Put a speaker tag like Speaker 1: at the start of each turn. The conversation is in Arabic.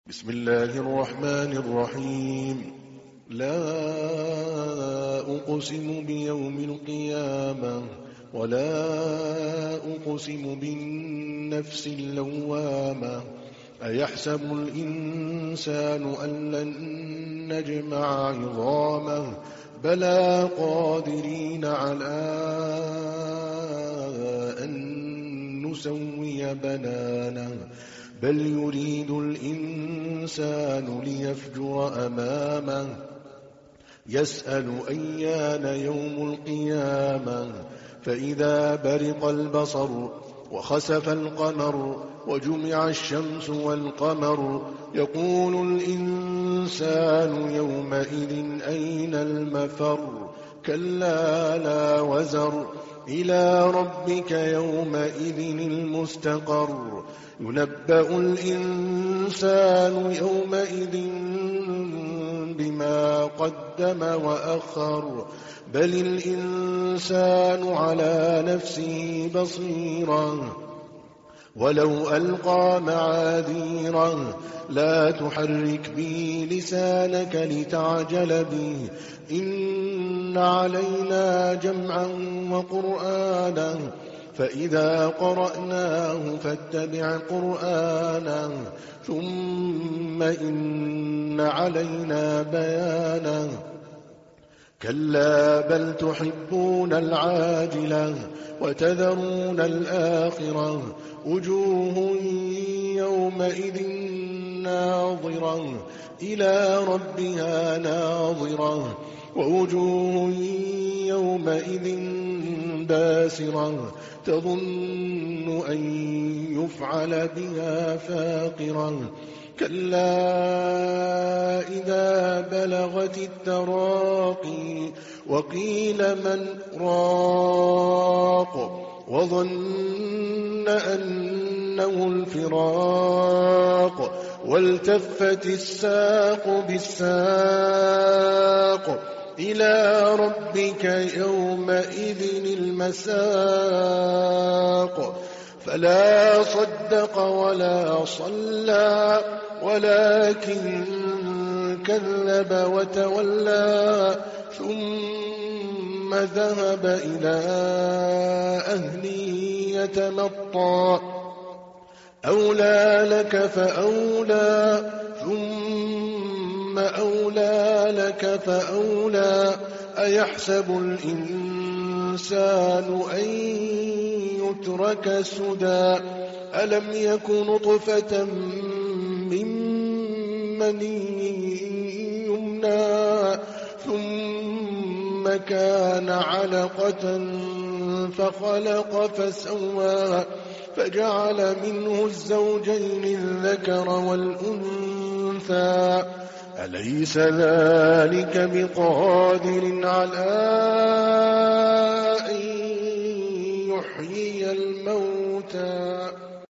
Speaker 1: بسم الله الرحمن الرحيم. لا أقسم بيوم القيامة ولا أقسم بالنفس اللوامة. أيحسب الإنسان أن لن نجمع عظامه بلى قادرين على أن نسوي بنانه بل يريد الإنسان ليفجر أمامه يسأل أيان يوم القيامة فإذا برق البصر وخسف القمر وجمع الشمس والقمر يقول الإنسان يومئذ أين المفر كلا لا وزر إلى ربك يومئذ المستقر ينبأ الإنسان يومئذ بما قدم وأخر بل الإنسان على نفسه بصيرا ولو ألقى معاذيره لا تحرك به لسانك لتعجل به إن علينا جمعا وقرآنا فإذا قرأناه فاتبع قرآنه ثم إن علينا بيانه كلا بل تحبون العاجلة وتذرون الآخرة وجوه يومئذ ناظرة إلى ربها ناظرة ووجوه يومئذ باسرة تظن أن يفعل بها فاقرة كلا إذا بلغت التراقي وقيل من راق وظن أنه الفراق والتفت الساق بالساق إلى ربك يومئذ المساق فلا صدق ولا صلى ولكن كذب وتولى ثم ذهب إلى أهله يتمطى أولى لك فأولى ثم أولى لك فأولى أيحسب الإنسان أن يترك سدى ألم يك نطفة من مني يمنى ثم كان علقة فخلق فسوى فجعل منه الزوجين الذكر والأنثى أليس ذلك بقادر على أن يحيي الموتى